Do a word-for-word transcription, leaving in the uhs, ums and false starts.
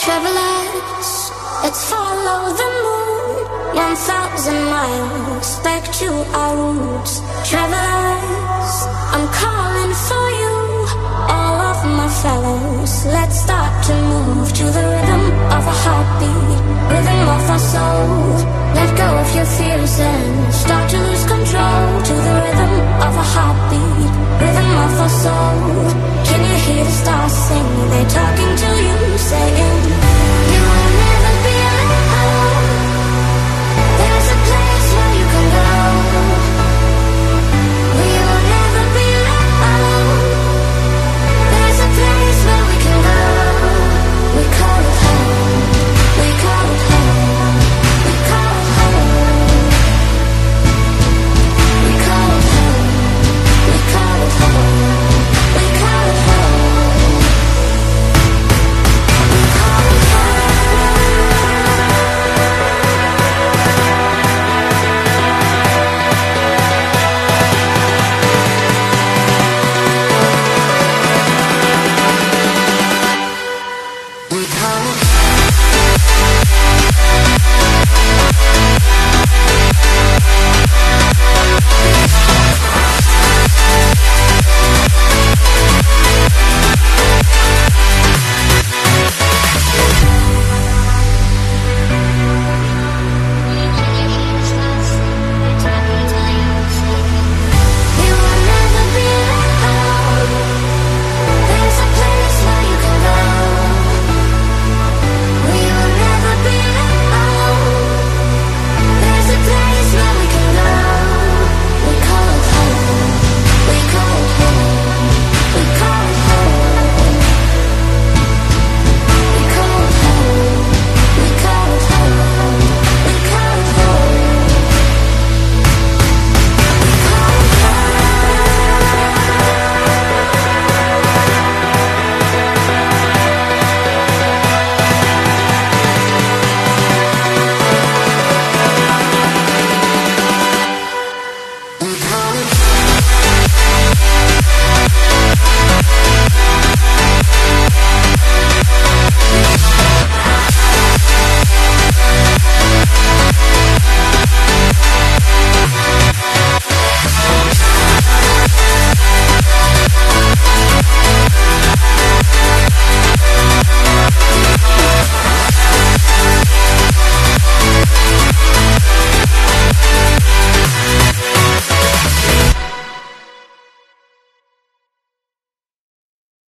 Travelers, let's follow the moon. One thousand miles back to our roots. Travelers, I'm calling for you. All of my fellows, let's start to move to the rhythm of a heartbeat, rhythm of our soul. Let go of your fears and start to lose control. To the rhythm of a heartbeat, rhythm of our soul. Can you hear the stars sing? They're talking to you.